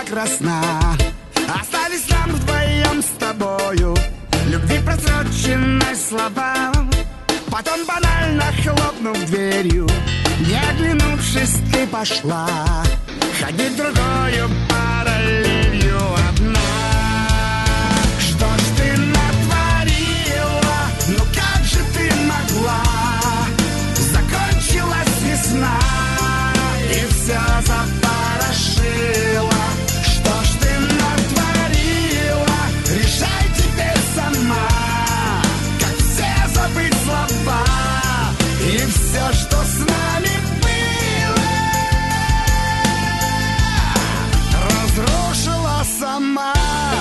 красна. Остались нам вдвоем с тобою любви просроченные слова. Потом банально хлопнув дверью, не оглянувшись, ты пошла ходить другою параллелью одна. Что ж ты натворила? Ну как же ты могла? Закончилась весна и все запорошила. Что ж ты натворила? Решай теперь сама, как все забыть слова и все, что с нами было, разрушила сама.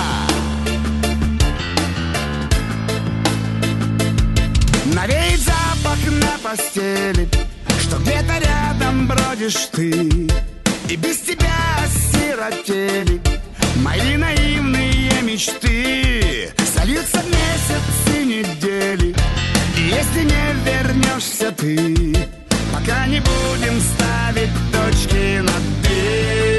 Навеет запах на постели, что где-то рядом бродишь ты, и без тебя осиротели мои наивные мечты. Сольются месяцы, недели, и если не вернешься ты, пока не будем ставить точки над «и».